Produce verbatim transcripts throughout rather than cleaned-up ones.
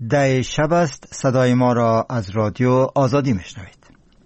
ده شب است. صدای ما را از رادیو آزادی میشنوید.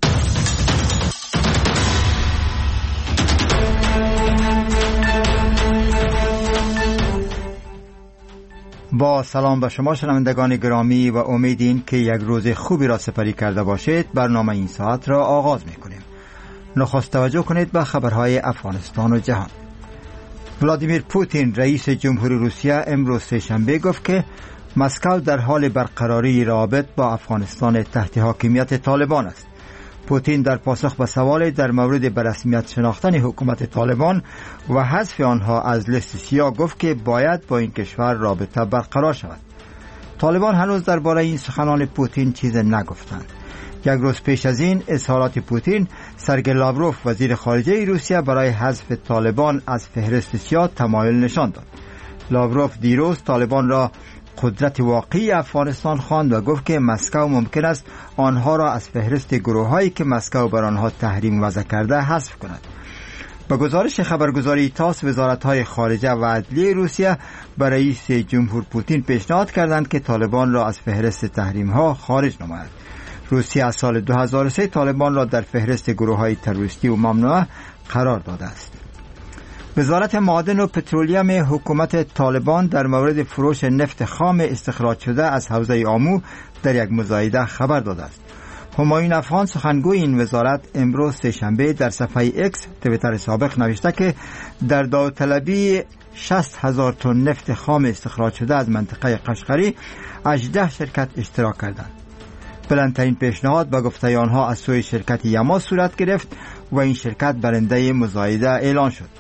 با سلام به شما شنوندگان گرامی و امیدیم که یک روز خوبی را سپری کرده باشید. برنامه این ساعت را آغاز میکنیم. نخست توجه کنید به خبرهای افغانستان و جهان. ولادیمیر پوتین رئیس جمهوری روسیه امروز سه‌شنبه گفت که مسکو در حال برقراری روابط با افغانستان تحت حاکمیت طالبان است. پوتین در پاسخ به سوال در مورد به رسمیت شناختن حکومت طالبان و حذف آنها از لیست سیاه گفت که باید با این کشور رابطه برقرار شود. طالبان هنوز درباره این سخنان پوتین چیز نگفتند. یک روز پیش از این اظهارات پوتین، سرگئی لاوروف وزیر خارجه روسیه برای حذف طالبان از فهرست سیاه تمایل نشان داد. لاوروف دیروز طالبان را قدرت واقعی افغانستان خواند و گفت که مسکو ممکن است آنها را از فهرست گروهایی که مسکو بر آنها تحریم وضع کرده حذف کند. با گزارش خبرگزاری تاس، وزارت‌های خارجه و عدلیه روسیه به رئیس جمهور پوتین پیشنهاد کردند که طالبان را از فهرست تحریم‌ها خارج نماید. روسیه از سال دو هزار و سه طالبان را در فهرست گروه‌های تروریستی و ممنوعه قرار داده است. وزارت معادن و پترولیم حکومت طالبان در مورد فروش نفت خام استخراج شده از حوزه آمو در یک مزایده خبر داده است. همایون افغان سخنگوی این وزارت امروز سه‌شنبه در صفحه اکس توییتر سابق نوشته که در داوطلبی شصت هزار تن نفت خام استخراج شده از منطقه قشقری هجده شرکت اشتراک کردند. بلندترین پیشنهاد به گفته آنها از سوی شرکت یما صورت گرفت و این شرکت برنده مزایده اعلان شد.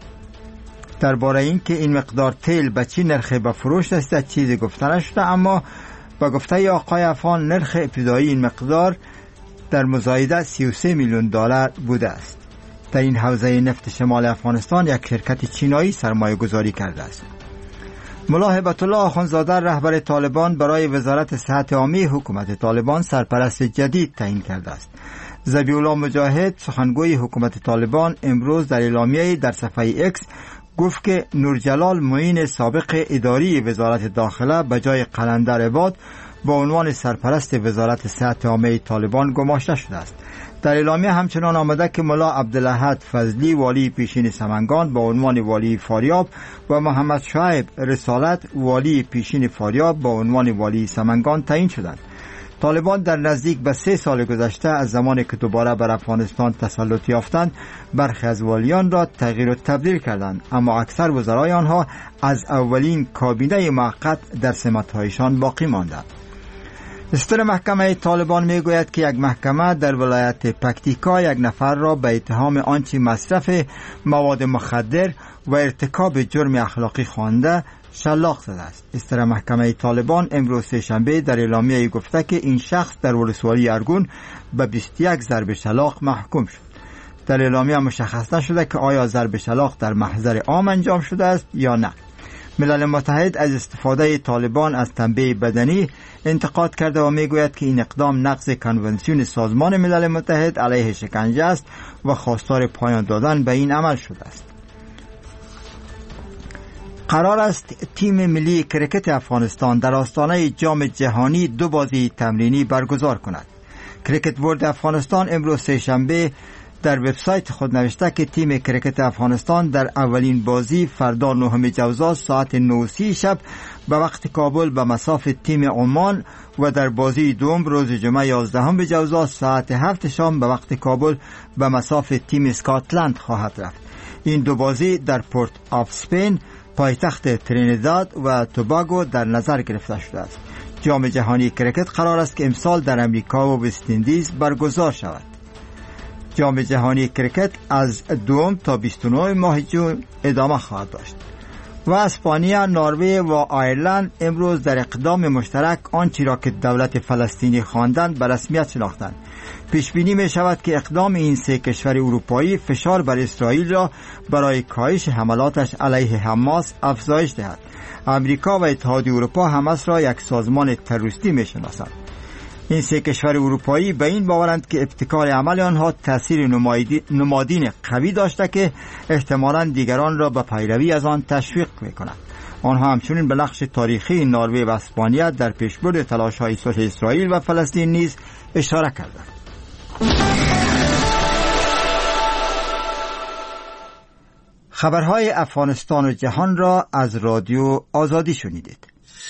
درباره این که این مقدار تیل به چی نرخ به فروش رسیده چیزی گفته نشده، اما با گفته آقای افغان نرخ ابتدایی این مقدار در مزایده سی و سه میلیون دلار بوده است. در این حوزه نفت شمال افغانستان یک شرکت چینایی سرمایه گذاری کرده است. ملا هبت الله آخوندزاده رهبر طالبان برای وزارت صحت عامه حکومت طالبان سرپرست جدید تعیین کرده است. ذبیح الله مجاهد سخنگوی حکومت طالبان امروز در اعلامیه‌ای در صفحه اکس گفت که نورجلال معین سابق اداری وزارت داخله به جای قلندر عباد با عنوان سرپرست وزارت صحت عامه طالبان گماشته شده است. در اعلامیه همچنان آمده که ملا عبدالاحد فضلی والی پیشین سمنگان با عنوان والی فاریاب و محمد شعیب رسالت والی پیشین فاریاب با عنوان والی سمنگان تعیین شدند. طالبان در نزدیک به سه سال گذشته از زمانی که دوباره بر افغانستان تسلط یافتند برخی از والیان را تغییر و تبدیل کردند، اما اکثر وزرای آنها از اولین کابینه موقت در سمت‌هایشان باقی ماندند. دستور محکمه طالبان میگوید که یک محکمه در ولایت پکتیکا یک نفر را به اتهام آنچه مصرف مواد مخدر و ارتکاب جرم اخلاقی خوانده شلاق زده است. دستور محکمه طالبان امروز سه‌شنبه در اعلامیه گفته که این شخص در ولسوالی ارگون به بیست و یک ضرب شلاق محکوم شد. در اعلامیه مشخص نشده که آیا ضرب شلاق در محضر عام انجام شده است یا نه. ملل متحد از استفاده طالبان از تنبیه بدنی انتقاد کرده و میگوید که این اقدام نقض کنونسیون سازمان ملل متحد علیه شکنجه است و خواستار پایان دادن به این عمل شده است. قرار است تیم ملی کرکت افغانستان در آستانه جام جهانی دو بازی تمرینی برگزار کند. کرکت بورد افغانستان امروز سه‌شنبه در وبسایت خود نوشته که تیم کرکت افغانستان در اولین بازی فردا نهم جوزا ساعت نه و سی شب به وقت کابل به مصاف تیم عمان و در بازی دوم روز جمعه یازدهم جوزا ساعت هفت شام به وقت کابل به مصاف تیم اسکاتلند خواهد رفت. این دو بازی در پورت آف اسپین پایتخت ترینیداد و توباگو در نظر گرفته شده است. جام جهانی کرکت قرار است که امسال در امریکا و وست اندیز برگزار شود. جام جهانی کرکت از دوم تا بیست و نه ماه جون ادامه خواهد داشت. و اسپانیا، نروژ و آیرلند امروز در اقدام مشترک آنچه را که دولت فلسطینی خواندند به رسمیت شناختند. پیش بینی می شود که اقدام این سه کشور اروپایی فشار بر اسرائیل را برای کاهش حملاتش علیه حماس افزایش دهد. امریکا و اتحادیه اروپا حماس را یک سازمان تروریستی می شناسند. این سه کشور اروپایی به این باورند که ابتکار عمل آنها تأثیر نمادین قوی داشته که احتمالاً دیگران را به پیروی از آن تشویق می‌کند. آنها همچنین به نقش تاریخی نروژ و اسپانیا در پیشبرد تلاش‌های صلح اسرائیل و فلسطین نیز اشاره کردند. خبرهای افغانستان و جهان را از رادیو آزادی شنیدید.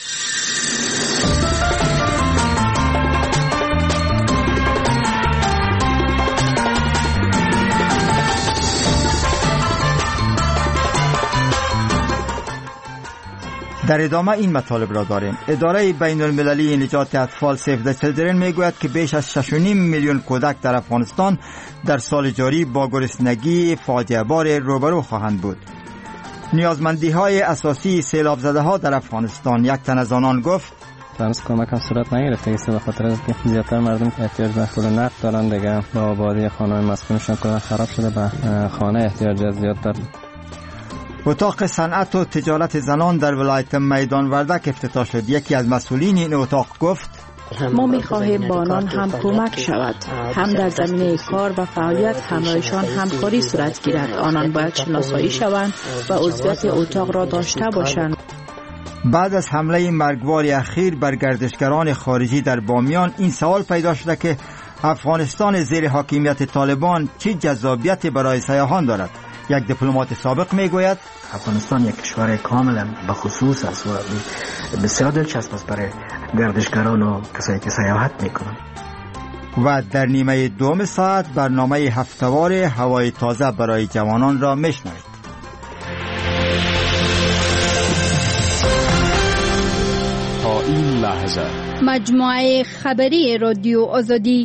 در ادامه این مطالب را داریم. اداره بین المللی نجات اطفال سیو د چیلدرن میگوید که بیش از شش و نیم میلیون کودک در افغانستان در سال جاری با گرسنگی فاجعه بار روبرو خواهند بود. نیازمندی های اساسی سیلاب زده ها در افغانستان، یک تن از آنان گفت هنوز کمک هم صورت نگرفته است، به خاطر اینکه زیادتر مردم احتیاج به پول نقد دارن دیگه، به آبادی خانه‌های مسکونشون کلا خراب شده، به خانه احتیاج زیاد دارن. اتاق صنعت و تجارت زنان در ولایت میدان وردک افتتاح شد. یکی از مسئولین این اتاق گفت ما می‌خواهیم با آنان هم کمک شود، هم در زمینه کار و فعالیت همراهشان همکاری صورت گیرد. آنان باید شناسایی شوند و عضویت اتاق را داشته باشند. بعد از حمله مرگبار اخیر بر گردشگران خارجی در بامیان، این سوال پیدا شده که افغانستان زیر حاکمیت طالبان چه جذابیتی برای سیاحان دارد. یک دیپلمات سابق میگوید افغانستان یک کشور کاملا بخصوص است و بسیار دلچسب است برای گردشگران و کسایی که سیاحت میکنند. و در نیمه دوم ساعت برنامه هفته‌وار هوای تازه برای جوانان را میشنوید. تا این لحظه مجموعه خبری رادیو آزادی.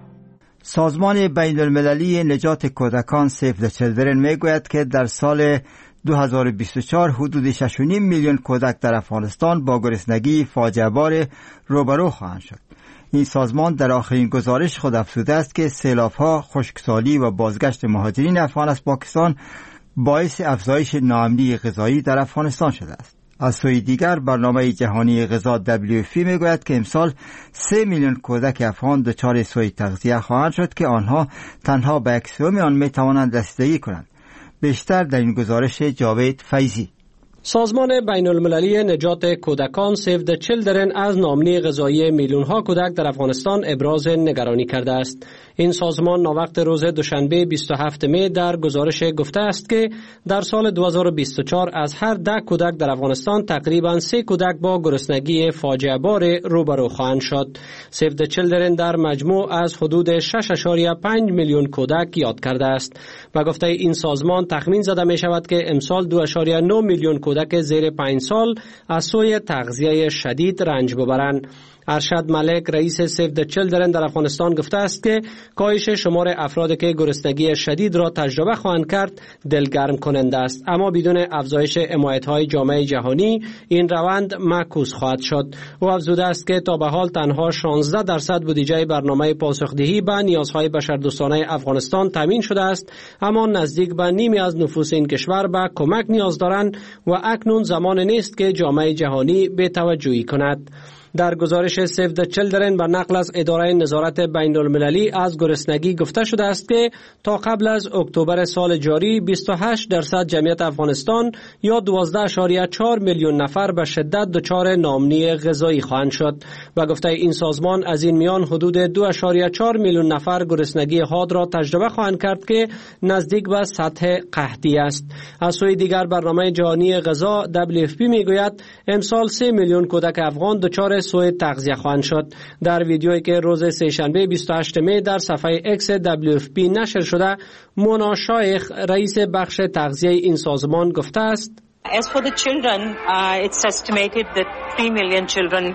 سازمان بین المللی نجات کودکان سیو د چیلدرن میگوید که در سال دو هزار و بیست و چهار حدود شش و نیم میلیون کودک در افغانستان با گرسنگی فاجعه بار روبرو خواهند شد. این سازمان در آخرین گزارش خود افزوده است که سیلاب‌ها، خشکسالی و بازگشت مهاجرین افغان از پاکستان باعث افزایش ناامنی غذایی در افغانستان شده است. از سوی دیگر برنامه جهانی غذا دبلیو اف پی میگوید که امسال سه میلیون کودک افغان دچار سوء تغذیه خواهند شد که آنها تنها به یک سوم آن میتوانند رسیدگی کنند. بیشتر در این گزارش جاوید فیضی. سازمان بین المللی نجات کودکان سیو د چیلدرن از ناامنی غذایی میلیون ها کودک در افغانستان ابراز نگرانی کرده است. این سازمان ناوقت روز دوشنبه بیست و هفتم می در گزارش گفته است که در سال دو هزار و بیست و چهار از هر ده کودک در افغانستان تقریباً سه کودک با گرسنگی فاجعه بار روبرو خواهند شد. سیو د چیلدرن در مجموع از حدود شش و پنج میلیون کودک یاد کرده است. و گفته این سازمان تخمین زده می شود که امسال دو و نه میلیون کودک زیر پنج سال از سوی تغذیه شدید رنج ببرند. ارشد ملک رئیس سیو د چیلدرن در افغانستان گفته است که کاهش شمار افرادی که گرسنگی شدید را تجربه خواهند کرد دلگرم کننده است، اما بدون افزایش حمایت‌های جامعه جهانی این روند معکوس خواهد شد. او افزوده است که تا به حال تنها شانزده درصد بودجه برنامه پاسخدهی به نیازهای بشردوستانه افغانستان تامین شده است، اما نزدیک به نیمی از نفوس این کشور به کمک نیاز دارند و اکنون زمان نیست که جامعه جهانی بی‌توجهی کند. در گزارش سیو د چیلدرن بر نقل از اداره نظارت بین المللی از گرسنگی گفته شده است که تا قبل از اکتبر سال جاری بیست و هشت درصد جمعیت افغانستان یا دوازده و چهار میلیون نفر به شدت دچار ناامنی غذایی خواهند شد. و گفته این سازمان از این میان حدود دو و چهار میلیون نفر گرسنگی حاد را تجربه خواهند کرد که نزدیک به سطح قحطی است. از سوی دیگر برنامه جهانی غذا دبلیو اف پی میگوید امسال سه میلیون کودک افغان دچار سوء تغذیه خواهند شد. در ویدیویی که روز سه‌شنبه بیست و هشتم می در صفحه اکس دبلیو اف پی نشر شده، مونا شایخ رئیس بخش تغذیه این سازمان گفته است As for the children, uh, it's estimated that three million children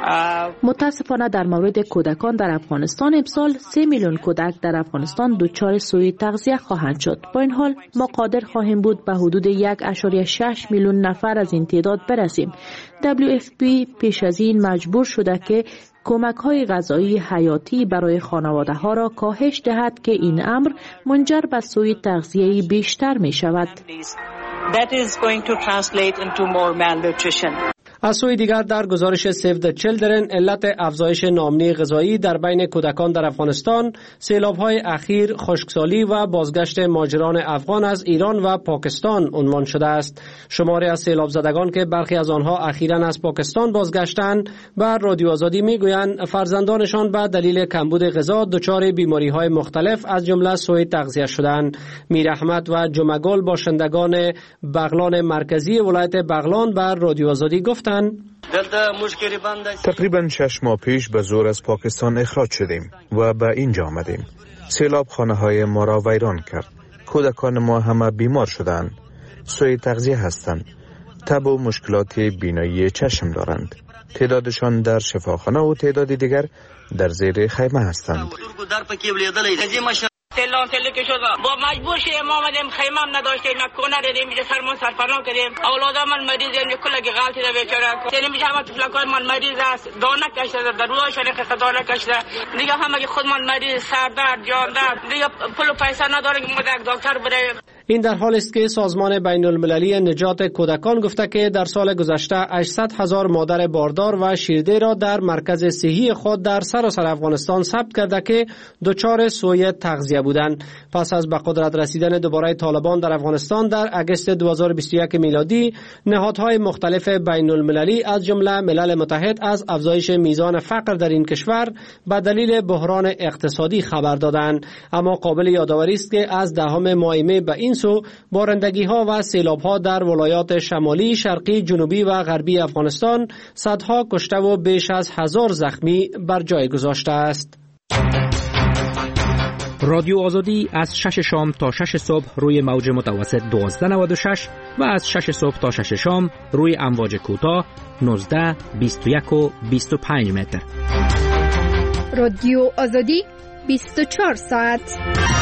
متاسفانه در مورد کودکان در افغانستان امسال سه میلیون کودک در افغانستان دچار سوء تغذیه خواهند شد. با این حال ما قادر خواهیم بود به حدود یک و شش میلیون نفر از این تعداد برسیم. دبلیو اف پی پیش از این مجبور شده که کمک‌های غذایی حیاتی برای خانواده ها را کاهش دهد که این امر منجر به سوء تغذیه بیشتر می شود. That is going to translate into more malnutrition. از سوی دیگر در گزارش سیو د چیلدرن علت افزایش ناامنی غذایی در بین کودکان در افغانستان سیلاب‌های اخیر، خشکسالی و بازگشت مهاجران افغان از ایران و پاکستان عنوان شده است. شماری از سیلاب زدگان که برخی از آنها اخیراً از پاکستان بازگشتند بر رادیو آزادی میگویند فرزندانشان به دلیل کمبود غذا دچار بیماری‌های مختلف از جمله سوء تغذیه شدند. میر احمد و جمعگل باشندگان بغلان مرکزی ولایت بغلان بر رادیو آزادی گفتند تقریبا شش ماه پیش به زور از پاکستان اخراج شدیم و به اینجا آمدیم. سیلاب خانه های ما را ویران کرد. کودکان ما همه بیمار شدند. سوء تغذیه هستند. تب و مشکلات بینایی چشم دارند. تعدادشان در شفاخانه و تعداد دیگر در زیر خیمه هستند. تلان تله که شد با مجبور شدیم ما آمدیم خیمه هم نداشتیم نه کنه دیدیم اینجا سرمون سرپناه کردیم اولادم من مریض این کلگی غلطی ده بیچاره یعنی میشه همه طفلکای من مریض است دانه کشته در رویشان خسته دانه کشته دیگه همه که خود من مریض سر درد جان درد دیگه پول و پیسه نداریم که یک دکتر بریم. این در حال است که سازمان بین المللی نجات کودکان گفته که در سال گذشته هشتصد هزار مادر باردار و شیرده را در مرکز صحی خود در سراسر افغانستان ثبت کرده که دچار سوء تغذیه بودند. پس از به قدرت رسیدن دوباره طالبان در افغانستان در اگست دو هزار و بیست و یک میلادی، نهادهای مختلف بین المللی از جمله ملل متحد از افزایش میزان فقر در این کشور به دلیل بحران اقتصادی خبر دادند. اما قابل یادآوری است که از دهم ماه می به این سو بارندگی ها و سیلاب ها در ولایات شمالی، شرقی، جنوبی و غربی افغانستان صدها کشته و بیش از هزار زخمی بر جای گذاشته است. رادیو آزادی از شش شام تا شش صبح روی موج متوسط دوازده نود و شش و از شش صبح تا شش شام روی امواج کوتاه نوزده، بیست و یک و بیست و پنج متر. رادیو آزادی بیست و چهار ساعت.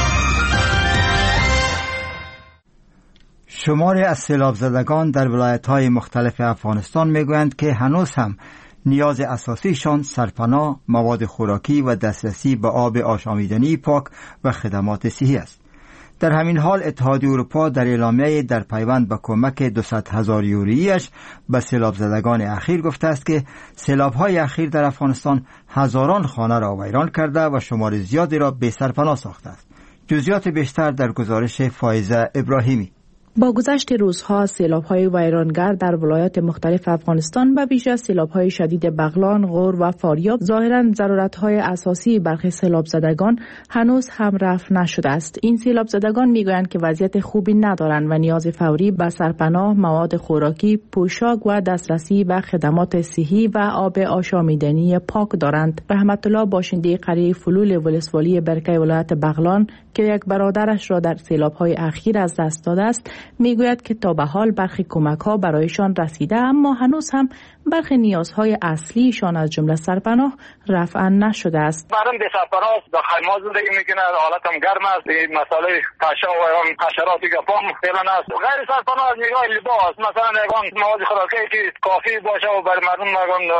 شماری از سیلاب زدگان در ولایت‌های مختلف افغانستان میگویند که هنوز هم نیاز اساسیشان سرپناه، مواد خوراکی و دسترسی به آب آشامیدنی پاک و خدمات صحی است. در همین حال اتحادیه اروپا در اعلامیه در پیوند به کمک دویست هزار یورویی‌اش به سیلاب زدگان اخیر گفته است که سیلاب‌های اخیر در افغانستان هزاران خانه را ویران کرده و شمار زیادی را بی سرپناه ساخته است. جزئیات بیشتر در گزارش فائزه ابراهیمی. با گذشت روزها سیلاب‌های ویرانگر در ولایات مختلف افغانستان به ویژه سیلاب‌های شدید بغلان، غور و فاریاب ظاهراً ضرورت‌های اساسی برخی سیلاب زدگان هنوز هم رفع نشده است. این سیلاب زدگان می‌گویند که وضعیت خوبی ندارند و نیاز فوری به سرپناه، مواد خوراکی، پوشاک و دسترسی به خدمات صحی و آب آشامیدنی پاک دارند. رحمت الله باشنده قریه فلول ولسوالی برکه ولایت بغلان که یک برادرش را در سیلاب‌های اخیر از دست داده است، میگوید که تا به حال برخی کمک‌ها برایشان رسیده اما هنوز هم برخی نیازهای اصلیشان از جمله سرپناه رفع نشده است. مردم به سرپناه در خیمه زندگی میکنه، حالت هم گرم است، مسئله قشه و حشراتی که پام فعلا است. غیر سرپناه از نگاه لباس مثلا اگه مواد خوراکی که کافی باشه و برای مردم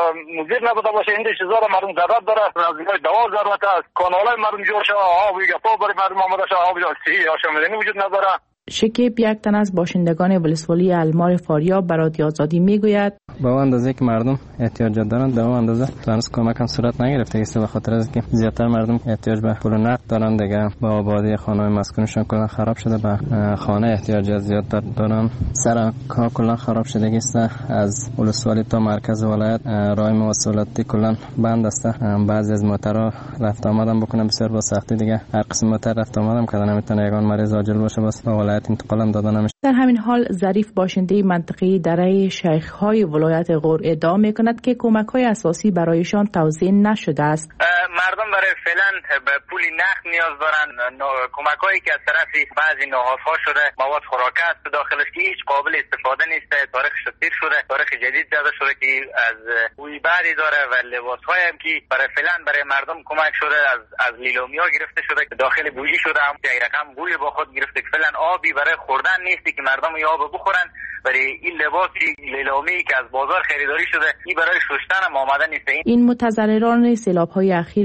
مضر نبوده باشه، این چیزا را مردم ضرورت داره. از نگاه دوا ضرورت است، کانالای مردم جور شه، آب و گپا برای مردم آماده شه، آب صحی آشامیدنی وجود نداره. شکیب یک تن از باشندگان ولسوالی المار فاریاب به رادیو آزادی میگوید با اندازه که مردم احتیاجات دارند در اون اندازه هنوز کمک هم صورت نگرفته است، به خاطر از که زیادتر مردم احتیاج به پول نقد دارند دیگه. با آبادی خانه‌های مسکونشون کلا خراب شده، به خانه احتیاجات زیاد دارن، سر کار کلا خراب شده است. از ولسوالی تا مرکز ولایت راه مواصلاتی کلا بند است. بعضی از موترها رفت آمدن بکنن بسیار با سختی دیگه. هر قسم موتر رفت آمدن کردن نمیتونه یگان مریض عاجل باشه، بس به ولایت انتقال دادن نمیشه. در همین حال ظریف باشنده منطقه دره شیخ‌های ولایت غور ادعا می‌کند که کمک‌های اساسی برایشان توزیع نشده است. مردم برای فعلا به پول نقد نیاز دارن. کمک‌هایی که از طرف بعضی نهادها شده، مواد خوراکی است داخلش که هیچ قابل استفاده نیست، تاریخش تیر شده، تاریخ جدید داده شده که از بوی بعدی داره و لباس‌های هم که برای فعلا برای مردم کمک شده از از لیلومیا گرفته شده که داخل بویی شده، هم یک رقم بوی با خود گرفته که فعلا آبی برای خوردن نیستی که مردم آب بخورن. برای این لباسی لیلومی که از بازار خریداری شده این برای شستن هم آماده نیست. این متضرران سیلاب‌های اخیر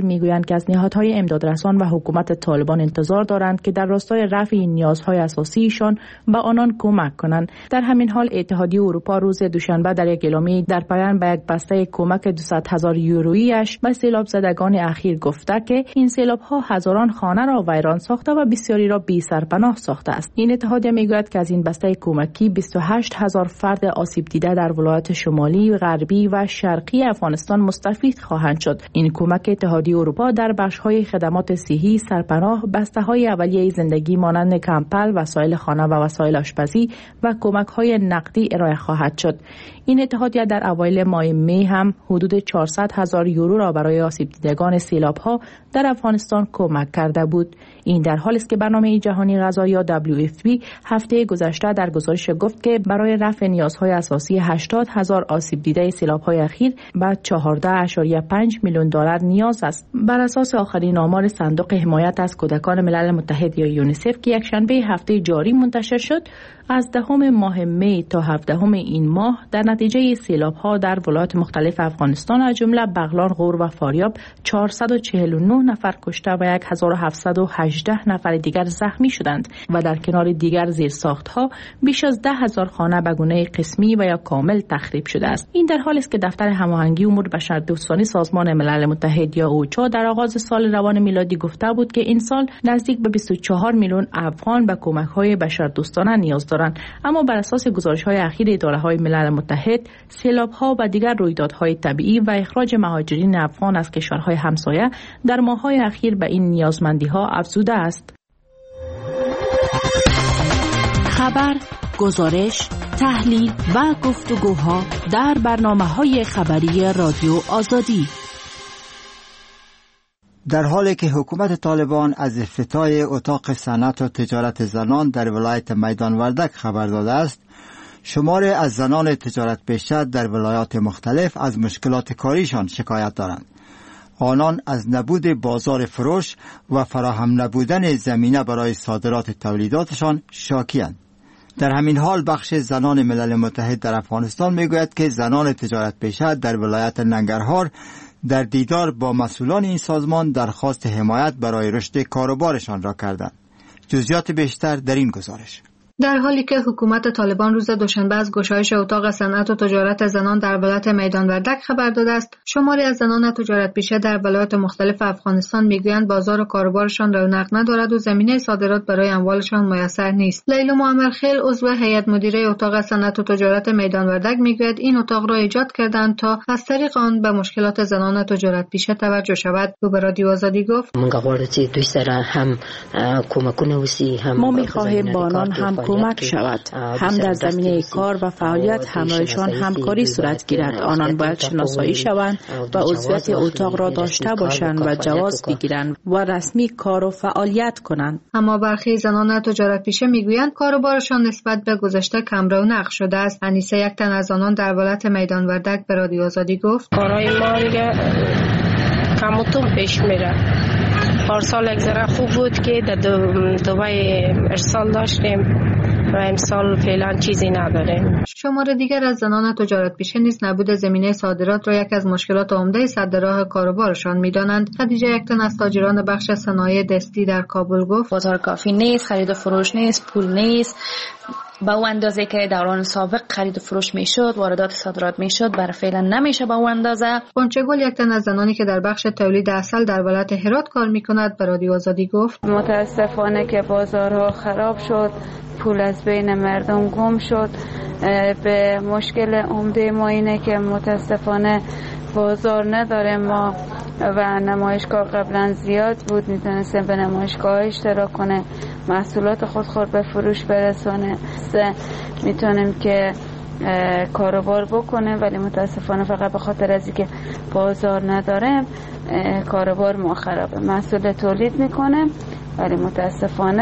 میگویند که از نهادهای امدادرسان و حکومت طالبان انتظار دارند که در راستای رفع نیازهای اساسیشان به آنان کمک کنند. در همین حال اتحادیه اروپا روز دوشنبه در یک اعلامیه در پایان به یک بسته کمک دویست هزار یورویی‌اش به سیلاب زدگان اخیر گفته که این سیلاب‌ها هزاران خانه را ویران ساخته و بسیاری را بی سرپناه ساخته است. این اتحادیه میگوید که از این بسته کمکی بیست و هشت هزار فرد آسیب دیده در ولایات شمالی، غربی و شرقی افغانستان مستفید خواهند شد. این کمک اتحادیه اروپا در بخش‌های خدمات صحی، سرپناه، بسته‌های اولیه زندگی مانند کمپل، وسایل خانه و وسایل آشپزی و کمک‌های نقدی ارائه خواهد شد. این اتحادیه در اوایل ماه می هم حدود چهارصد هزار یورو را برای آسیب دیدگان سیلاب‌ها در افغانستان کمک کرده بود. این در حالی است که برنامه جهانی غذا یا دبلیو اف پی هفته گذشته در گزارش گفت که برای رفع نیازهای اساسی هشتاد هزار آسیب دیده سیلاب‌های اخیر به چهارده ممیز پنج میلیون دلار نیاز است. بر اساس آخرین آمار صندوق حمایت از کودکان ملل متحد یا یونیسف که یکشنبه هفته جاری منتشر شد، از دهم ماه می تا هفدهم این ماه در نتیجه سیلاب‌ها در ولایات مختلف افغانستان از جمله بغلان، غور و فاریاب چهارصد و چهل و نه نفر کشته و هزار و هفتصد و هجده نفر دیگر زخمی شدند و در کنار دیگر زیرساخت‌ها بیش از ده هزار خانه به گونه قسمی و یا کامل تخریب شده است. این در حالی است که دفتر هماهنگی امور بشردوستانه سازمان ملل متحد یا اوچا در آغاز سال روان میلادی گفته بود که این سال نزدیک به بیست و چهار میلیون افغان به کمک‌های بشردوستانه نیاز دارند. اما بر اساس گزارش‌های اخیر اداره‌های ملل متحد، سیلاب‌ها و دیگر رویدادهای طبیعی و اخراج مهاجرین افغان از کشورهای همسایه در ماه‌های اخیر به این نیازمندی‌ها افزوده است. خبر، گزارش، تحلیل و گفتگوها در برنامه‌های خبری رادیو آزادی. در حالی که حکومت طالبان از افتتاح اتاق صنعت و تجارت زنان در ولایت میدان وردک خبر داده است، شماری از زنان تجارت پیشه در ولایات مختلف از مشکلات کاریشان شکایت دارند. آنان از نبود بازار فروش و فراهم نبودن زمینه برای صادرات تولیداتشان شاکی‌اند. در همین حال بخش زنان ملل متحد در افغانستان میگوید که زنان تجارت پیشه در ولایت ننگرهار در دیدار با مسئولان این سازمان درخواست حمایت برای رشد کاروبارشان را کردند. جزئیات بیشتر در این گزارش. در حالی که حکومت طالبان روز دوشنبه از گشایش اتاق صنعت و تجارت زنان در ولایت میدان وردک خبر داده است، شماری از زنان تجارت پیشه در ولایات مختلف افغانستان میگویند بازار و کاروبارشان رونق ندارد و زمینه صادرات برای اموالشان میسر نیست. لیلا معمرخیل عضو هیئت مدیره اتاق صنعت و تجارت میدان وردک میگوید این اتاق را ایجاد کردند تا از طریق آن به مشکلات زنان تجارت پیشه توجه شود. او به رادیو آزادی گفت: ما می‌خواهیم با آنان هم کمک شود، هم در زمینه کار و فعالیت همراهشان همکاری صورت گیرد. آنان باید شناسایی شوند و عضویت اتاق را داشته باشند و جواز بگیرند و رسمی کار و فعالیت کنند. اما برخی زنان تجارت پیشه میگویند کاروبارشان نسبت به گذشته کم رونق شده است. انیسه یک تن از آنان در ولایت میدان وردک به رادیو آزادی گفت: کارهای ما دیگه کم و کم پیش میره. پارسال یک ذره خوب بود که در دبی ارسال داشتیم و امسال فعلا چیزی نداریم. شمار دیگر از زنان تجارت پیشه نیز نبود زمینه صادرات را یک از مشکلات عمده سد راه کاروبارشان می‌دانند. خدیجه یکتن از تاجران بخش صنایع دستی در کابل گفت: بازار کافی نیست، خرید و فروش نیست، پول نیست. با اون اندازه که دوران سابق خرید و فروش میشد، واردات صادرات میشد، برای فعلا نمیشه با اون اندازه. قنچه‌گل یکتن از زنانی که در بخش تولید عسل در ولایت هرات کار میکند به رادیو آزادی گفت: متاسفانه که بازارها خراب شد، پول از بین مردم گم شد. به مشکل عمده ما اینه که متاسفانه بازار نداره. ما و نمایشگاه قبلا زیاد بود، میتونستیم به نمایشگاه اشتراک کنه، محصولات خود خود به فروش برسونه، میتونیم که کاروبار بکنه، ولی متاسفانه فقط به خاطر از اینکه بازار نداره کاروبار ما خرابه. محصول تولید میکنه ولی متاسفانه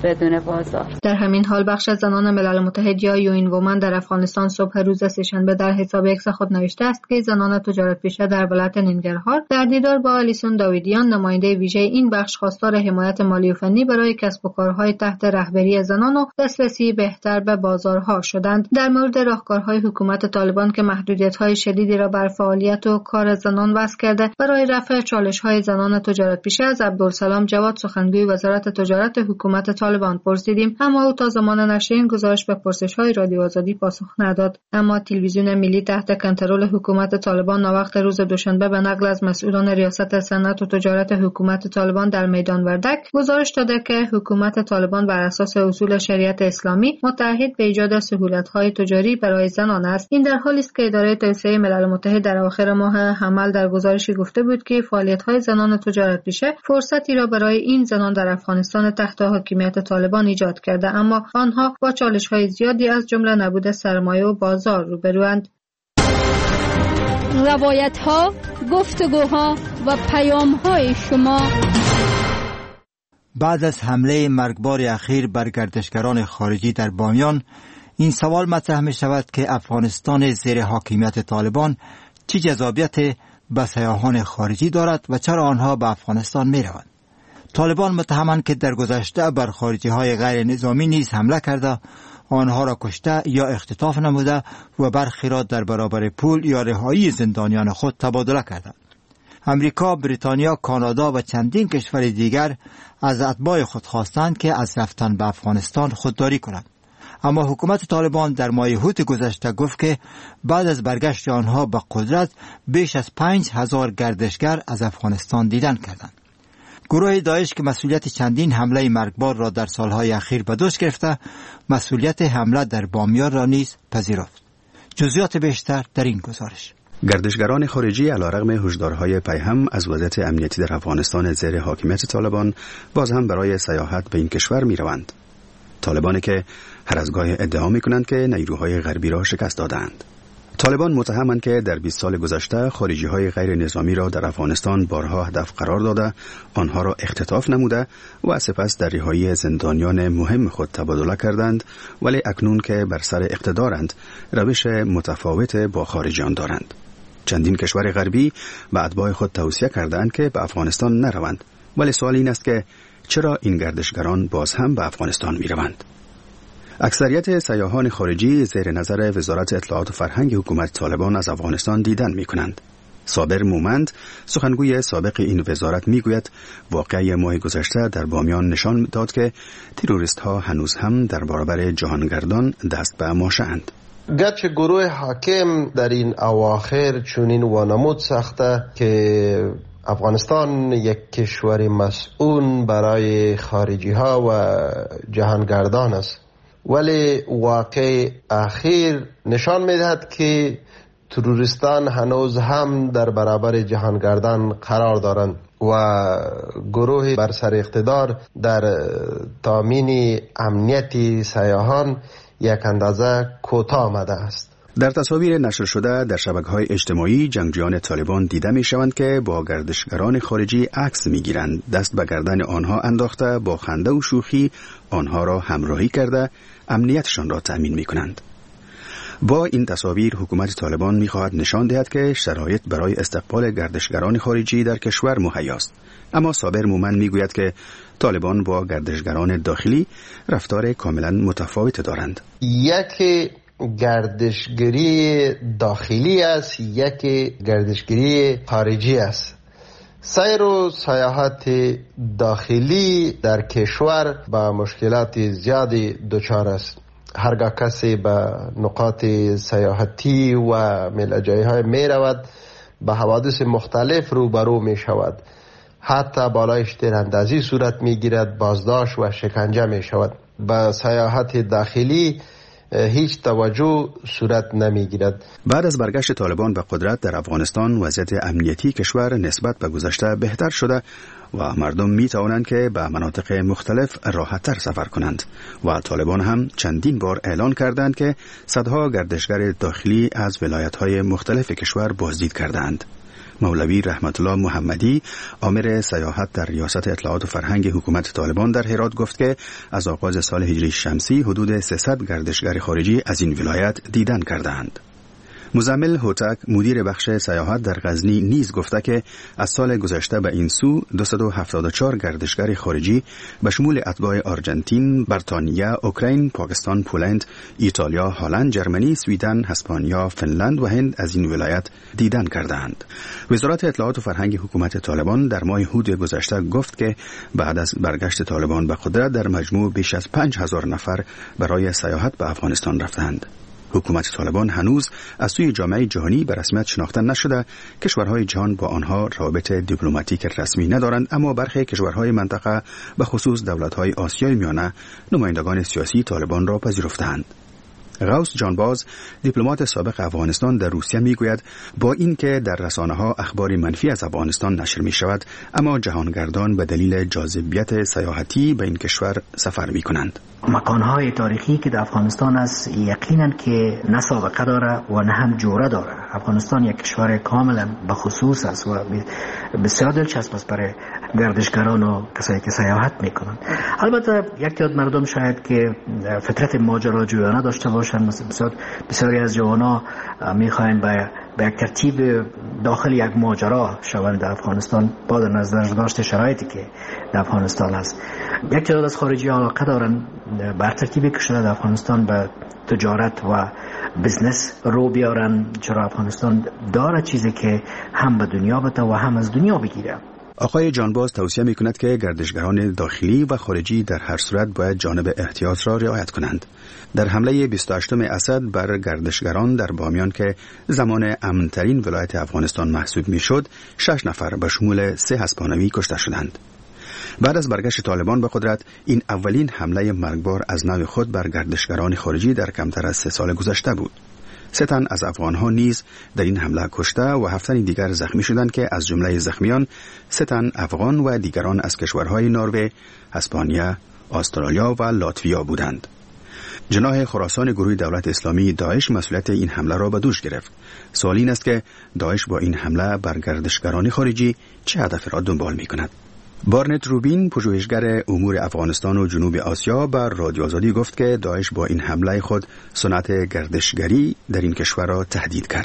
بدون بازار. در همین حال بخش از زنان ملل متحد یا یو این وومن در افغانستان صبح روز سه‌شنبه در حساب ایکس خود نوشته است که زنان تجارت پیشه در ولایت ننگرهار در دیدار با آلیسون داویدیان نماینده ویژه این بخش خواستار حمایت مالی و فنی برای کسب و کارهای تحت رهبری زنان و دسترسی بهتر به بازارها شدند. در مورد راهکارهای حکومت طالبان که محدودیت‌های شدیدی را بر فعالیت و کار زنان وضع کرده برای رفع چالش‌های زنان تجارت پیشه از عبدالسلام جواد سخنگوی وزارت تجارت حکومت طالبان پرسیدیم، اما او تا زمان نشر این گزارش به پرسش‌های رادیو آزادی پاسخ نداد. اما تلویزیون ملی تحت کنترل حکومت طالبان ناوقت روز دوشنبه به نقل از مسئولان ریاست صنعت و تجارت حکومت طالبان در میدان وردک گزارش داده که حکومت طالبان بر اساس اصول شریعت اسلامی متعهد به ایجاد سهولت‌های تجاری برای زنان است. این در حالی است که اداره توسعه ملل متحد در اواخر ماه حمل در گزارشی گفته بود که فعالیت‌های زنان تجارت پیشه فرصتی را برای این زنان در افغانستان تحت حاکمیت طالبان ایجاد کرده، اما آنها با چالش‌های زیادی از جمله نبود سرمایه و بازار روبروند. روایت‌ها، گفتگوها و پیام‌های شما. بعد از حمله مرگبار اخیر بر گردشگران خارجی در بامیان، این سوال مطرح می شود که افغانستان زیر حاکمیت طالبان چه جذابیت به سیاحان خارجی دارد و چرا آنها به افغانستان می روند. طالبان متهمند که در گذشته بر خارجی های غیر نظامی نیز حمله کرده، آنها را کشته یا اختطاف نموده و برخی را در برابر پول یا رهایی زندانیان خود تبادله کرده. امریکا، بریتانیا، کانادا و چندین کشور دیگر از اتباع خود خواستند که از رفتن به افغانستان خودداری کنند. اما حکومت طالبان در ماه اوت گذشته گفت که بعد از برگشت آنها به قدرت بیش از پنج هزار گردشگر از افغانستان دیدن کردند. گروه داعش که مسئولیت چندین حمله مرگبار را در سالهای اخیر به دوش گرفته، مسئولیت حمله در بامیان را نیز پذیرفت. جزئیات بیشتر در این گزارش. گردشگران خارجی علیرغم هشدارهای پیهم از وضعیت امنیتی در افغانستان زیر حاکمیت طالبان باز هم برای سیاحت به این کشور می روند. طالبانی که هر از گاهی ادعا می کنند که نیروهای غربی را شکست دادند. طالبان متهمند که در بیست سال گذشته خارجی های غیر نظامی را در افغانستان بارها هدف قرار داده، آنها را اختطاف نموده و سپس در رهایی زندانیان مهم خود تبادله کردند، ولی اکنون که بر سر اقتدارند روش متفاوت با خارجیان دارند. چندین کشور غربی به اتباع خود توصیه کردند که به افغانستان نروند، ولی سوال این است که چرا این گردشگران باز هم به افغانستان می روند؟ اکثریت سیاحان خارجی زیر نظر وزارت اطلاعات و فرهنگ حکومت طالبان از افغانستان دیدن می کنند. صابر مومند، سخنگوی سابق این وزارت، می گوید واقعه ماه گذشته در بامیان نشان داد که تروریست ها هنوز هم در برابر جهانگردان دست به ماشه اند. گرچه گروه حاکم در این اواخر چنین وانمود ساخته که افغانستان یک کشور مسئول برای خارجی ها و جهانگردان است، ولی واقع اخیر نشان می‌دهد که تروریستان هنوز هم در برابر جهانگردان قرار دارند و گروه بر سر اقتدار در تامین امنیت سیاحان یک اندازه کوتاه آمده است. در تصاویر نشر شده در شبکه‌های اجتماعی جنگجویان طالبان دیده می‌شوند که با گردشگران خارجی عکس می‌گیرند، دست به گردن آنها انداخته با خنده و شوخی آنها را همراهی کرده امنیتشان را تأمین می‌کنند. با این تصاویر حکومت طالبان می‌خواهد نشان دهد که شرایط برای استقبال گردشگران خارجی در کشور مهیا است. اما صابر مومن می‌گوید که طالبان با گردشگران داخلی رفتار کاملا متفاوت دارند. یک گردشگری داخلی است، یک گردشگری خارجی است. سیر و سیاحت داخلی در کشور با مشکلات زیادی دچار است. هرگاه کسی به نقاط سیاحتی و ملجای های می رود به حوادث مختلف روبرو می شود. حتی بالایش تیراندازی صورت می گیرد، بازداشت و شکنجه می شود. به سیاحت داخلی هیچ توجه صورت نمی گیرد. بعد از برگشت طالبان به قدرت در افغانستان وضعیت امنیتی کشور نسبت به گذشته بهتر شده و مردم می توانند که به مناطق مختلف راحت‌تر سفر کنند و طالبان هم چندین بار اعلان کردند که صدها گردشگر داخلی از ولایت‌های مختلف کشور بازدید کردند. مولوی رحمت الله محمدی آمر سیاحت در ریاست اطلاعات و فرهنگ حکومت طالبان در هرات گفت که از آغاز سال هجری شمسی حدود سیصد گردشگر خارجی از این ولایت دیدن کردند. مزمل هوتک مدیر بخش سیاحت در غزنی نیز گفته که از سال گذشته به این سو دویست و هفتاد و چهار گردشگر خارجی به شمول اتباع آرژانتین، بریتانیا، اوکراین، پاکستان، پولند، ایتالیا، هلند، جرمنی، سویدن، اسپانیا، فنلند و هند از این ولایت دیدن کردند. وزارت اطلاعات و فرهنگ حکومت طالبان در ماه هود گذشته گفت که بعد از برگشت طالبان به قدرت در مجموع بیش از پنج هزار نفر برای سیاحت به افغانستان رفتند. حکومت طالبان هنوز از سوی جامعه جهانی به رسمیت شناخته نشده. کشورهای جهان با آنها روابط دیپلماتیک رسمی ندارند، اما برخی کشورهای منطقه به خصوص دولت‌های آسیای میانه نمایندگان سیاسی طالبان را پذیرفتند. غوث جانباز دیپلمات سابق افغانستان در روسیه میگوید با اینکه در رسانه‌ها اخبار منفی از افغانستان نشر می‌شود، اما جهانگردان به دلیل جاذبیت سیاحتی به این کشور سفر می‌کنند. مکانهای تاریخی که در افغانستان است یقینا که نه سابقه داره و نه هم جوره داره. افغانستان یک کشور کاملا به خصوص است و بسیار دلچسب است برای گردشگران و کسایی که سیاحت میکنند. البته یک تعداد مردم شاید که فطرت ماجراجویانه داشته باشند، مثلا بسیاری از جوانان میخواین به به یک ترتیب داخل یک ماجرا شوند در افغانستان با در نظر داشت شرایطی که در افغانستان است. یک تعداد از خارجی علاقه دارن بر ترتیبی که شده در افغانستان به تجارت و بزنس رو بیارن، چرا افغانستان داره چیزی که هم به دنیا بده و هم از دنیا بگیره. آقای جانباز توصیه می کند که گردشگران داخلی و خارجی در هر صورت باید جانب احتیاط را رعایت کنند. در حمله بیست و هشتم اسد بر گردشگران در بامیان که زمان امن‌ترین ولایت افغانستان محسوب می شد، شش نفر به شمول سه هسپانوی کشته شدند. بعد از برگشت طالبان به قدرت، این اولین حمله مرگبار از نوع خود بر گردشگران خارجی در کمتر از سه سال گذشته بود. سه تن از افغان‌ها نیز در این حمله کشته و هفت تن دیگر زخمی شدند که از جمله زخمیان سه تن افغان و دیگران از کشورهای نروژ، اسپانیا، استرالیا و لاتویا بودند. جناح خراسان گروه دولت اسلامی داعش مسئولیت این حمله را به دوش گرفت. سوال این است که داعش با این حمله بر گردشگران خارجی چه هدف را دنبال می‌کند؟ بارنت روبین، پژوهشگر امور افغانستان و جنوب آسیا، بر رادیو آزادی گفت که داعش با این حمله خود صنعت گردشگری در این کشور را تهدید کرد.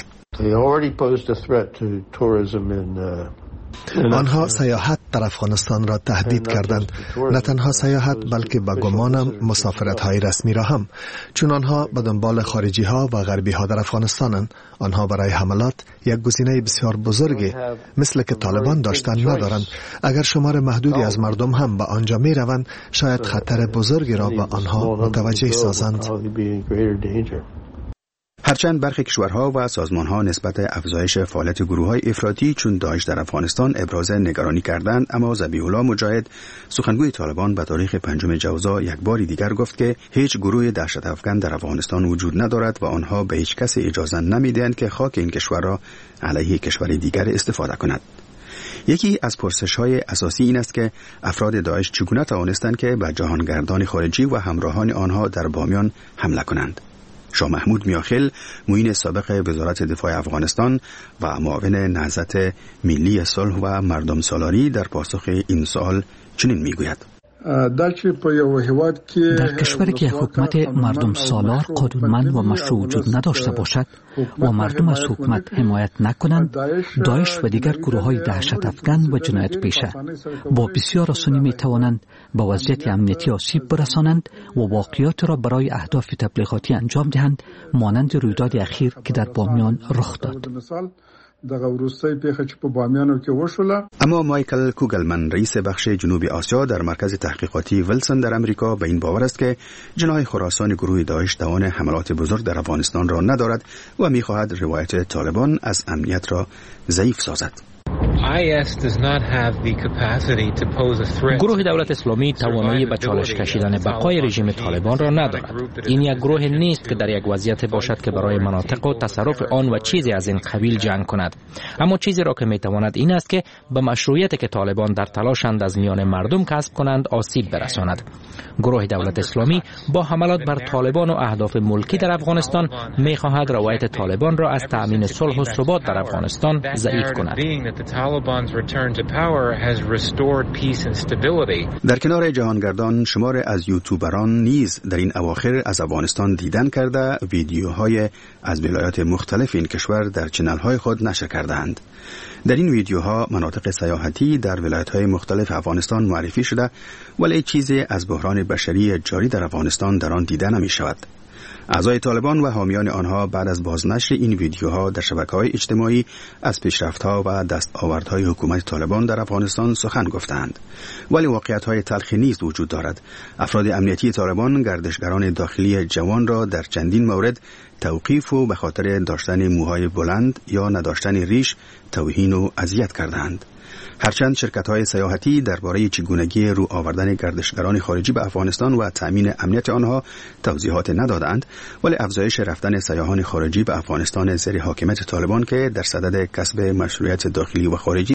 آنها سیاحت در افغانستان را تهدید کردند، نه تنها سیاحت بلکه به گمانم مسافرت های رسمی را هم، چون آنها به دنبال خارجی ها و غربی ها در افغانستانند. آنها برای حملات یک گزینه بسیار بزرگی مثل که طالبان داشتند ندارند. اگر شمار محدودی از مردم هم به آنجا می روند، شاید خطر بزرگی را به آنها متوجه سازند. هرچند برخی کشورها و سازمانها نسبت افزایش فعالیت گروه‌های افراطی چون داعش در افغانستان ابراز نگرانی کردند، اما ذبیح الله مجاهد، سخنگوی طالبان، به تاریخ پنجم جوزا یک بار دیگر گفت که هیچ گروه دهشت افکن در افغانستان وجود ندارد و آنها به هیچ کس اجازه نمیدهند که خاک این کشور را علیه کشور دیگر استفاده کند. یکی از پرسش‌های اساسی این است که افراد داعش چگونه توانستند که به جهانگردان خارجی و همراهان آنها در بامیان حمله کنند. شاه محمود میاخیل، معین سابق وزارت دفاع افغانستان و معاون نهضت ملی صلح و مردم سالاری، در پاسخ این سوال چنین میگوید: در کشوری که حکومت مردم سالار قانونمند و مشروع وجود نداشته باشد و مردم از حکومت حمایت نکنند، داعش و دیگر گروه‌های دهشت افکن و جنایت پیشه با بسیار آسانی می توانند به وضعیت امنیتی آسیب برسانند و واقعیات را برای اهداف تبلیغاتی انجام دهند، مانند رویداد اخیر که در بامیان رخ داد. اما مایکل کوگلمن، رئیس بخش جنوب آسیا در مرکز تحقیقاتی ویلسون در امریکا، به این باور است که جناح خراسان گروه داعش توان حملات بزرگ در افغانستان را ندارد و می‌خواهد روایت طالبان از امنیت را ضعیف سازد. گروه دولت اسلامی توانایی به چالش کشیدن بقای رژیم طالبان را ندارد. این یک گروه نیست که در یک وضعیت باشد که برای مناطق و تصرف آن و چیزی از این قبیل جنگ کند. اما چیزی را که میتواند این است که به مشروعیتی که طالبان در تلاشند از میان مردم کسب کنند آسیب برساند. گروه دولت اسلامی با حملات بر طالبان و اهداف ملکی در افغانستان میخواهد روایت طالبان را از تأمین صلح و ثبات در افغانستان ضعیف کند. در کنار جهانگردان شمار از یوتیوبران نیز در این اواخر از افغانستان دیدن کرده ویدیوهای از ولایات مختلف این کشور در چنل‌های خود نشر کردند. در این ویدیوها مناطق سیاحتی در ولایت‌های مختلف افغانستان معرفی شده ولی چیزی از بحران بشری جاری در افغانستان در آن دیده نمی‌شود. اعضای طالبان و حامیان آنها بعد از بازنشر این ویدیوها در شبکه‌های اجتماعی از پیشرفت‌ها و دستاوردهای حکومت طالبان در افغانستان سخن گفتند. ولی واقعیت‌های تلخی نیز وجود دارد. افراد امنیتی طالبان گردشگران داخلی جوان را در چندین مورد توقیف و به خاطر داشتن موهای بلند یا نداشتن ریش توهین و اذیت کردند. هرچند شرکت‌های سیاحتی درباره چگونگی رو آوردن گردشگران خارجی به افغانستان و تأمین امنیت آنها توضیحات ندادند، ولی افزایش رفتن سیاحان خارجی به افغانستان زیر حاکمیت طالبان که در صدد کسب مشروعیت داخلی و خارجی